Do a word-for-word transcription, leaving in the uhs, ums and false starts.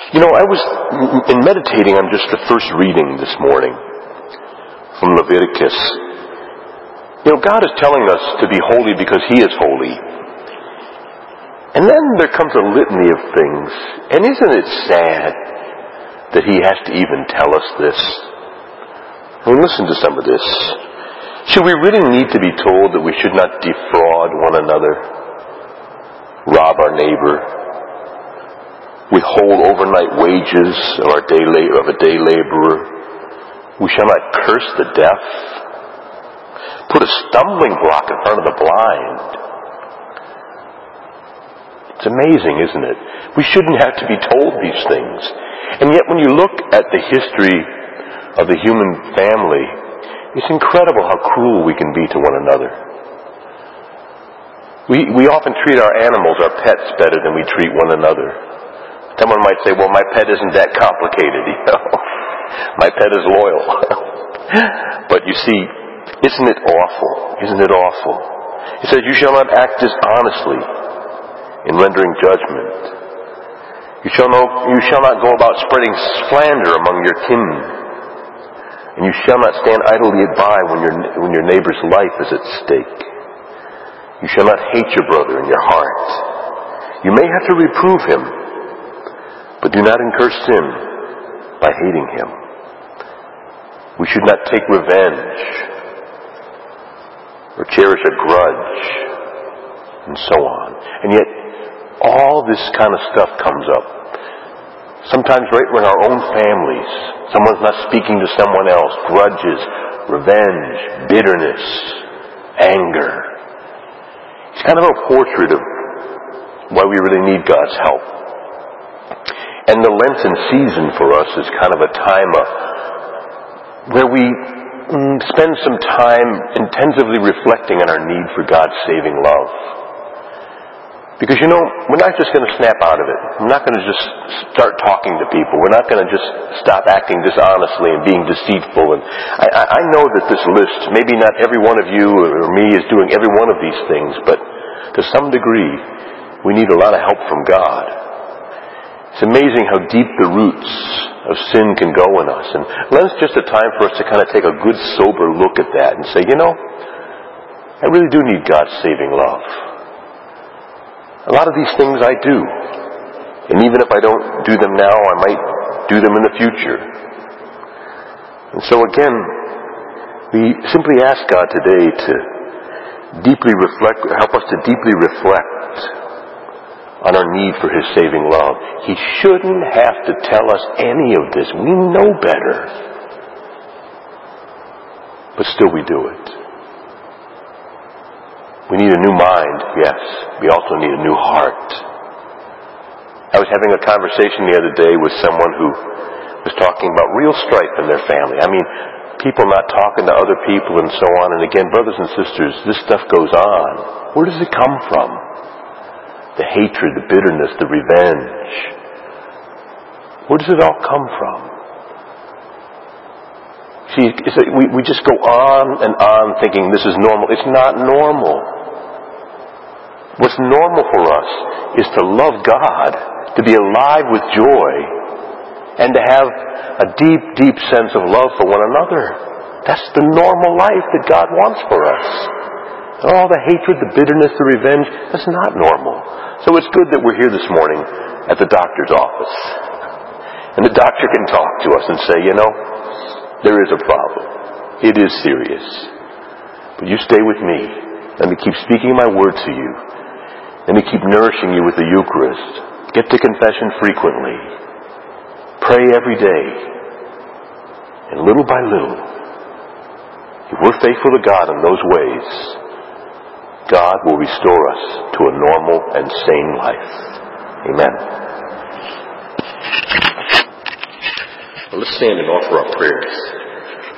You know, I was in meditating on just the first reading this morning from Leviticus. You know, God is telling us to be holy because He is holy. And then there comes a litany of things. And isn't it sad that He has to even tell us this? I mean, listen to some of this. Should we really need to be told that we should not defraud one another, rob our neighbor, withhold overnight wages of our day la- of a day laborer? We shall not curse the deaf, put a stumbling block in front of the blind. It's amazing, isn't it? We shouldn't have to be told these things. And yet when you look at the history of the human family, it's incredible how cruel we can be to one another. We, we often treat our animals, our pets, better than we treat one another. Someone might say, well, my pet isn't that complicated, you know. My pet is loyal. But you see, isn't it awful? Isn't it awful? It says, you shall not act dishonestly in rendering judgment. You shall, know, you shall not go about spreading slander among your kin. And you shall not stand idly by when your, when your neighbor's life is at stake. You shall not hate your brother in your heart. You may have to reprove him, but do not incur sin by hating him. We should not take revenge or cherish a grudge, and so on. And yet, all this kind of stuff comes up. Sometimes right in our own families, someone's not speaking to someone else. Grudges, revenge, bitterness, anger. It's kind of a portrait of why we really need God's help. And the Lenten season for us is kind of a time of, where we mm, spend some time intensively reflecting on our need for God's saving love. Because, you know, we're not just going to snap out of it. We're not going to just start talking to people. We're not going to just stop acting dishonestly and being deceitful. And I, I know that this list, maybe not every one of you or me is doing every one of these things, but to some degree, we need a lot of help from God. It's amazing how deep the roots of sin can go in us. And Lent's just a time for us to kind of take a good, sober look at that and say, you know, I really do need God's saving love. A lot of these things I do. And even if I don't do them now, I might do them in the future. And so again, we simply ask God today to deeply reflect, help us to deeply reflect on our need for His saving love. He shouldn't have to tell us any of this. We know better. But still we do it. We need a new mind, yes. We also need a new heart. I was having a conversation the other day with someone who was talking about real strife in their family. I mean, people not talking to other people and so on. And again, brothers and sisters, this stuff goes on. Where does it come from? The hatred, the bitterness, the revenge. Where does it all come from? See, it's a, we, we just go on and on thinking this is normal. It's not normal. What's normal for us is to love God, to be alive with joy, and to have a deep, deep sense of love for one another. That's the normal life that God wants for us. And all the hatred, the bitterness, the revenge, that's not normal. So it's good that we're here this morning at the doctor's office. And the doctor can talk to us and say, you know, there is a problem. It is serious. But you stay with me. Let me keep speaking my word to you. Let me keep nourishing you with the Eucharist. Get to confession frequently. Pray every day. And little by little, if we're faithful to God in those ways, God will restore us to a normal and sane life. Amen. Well, let's stand and offer our prayers.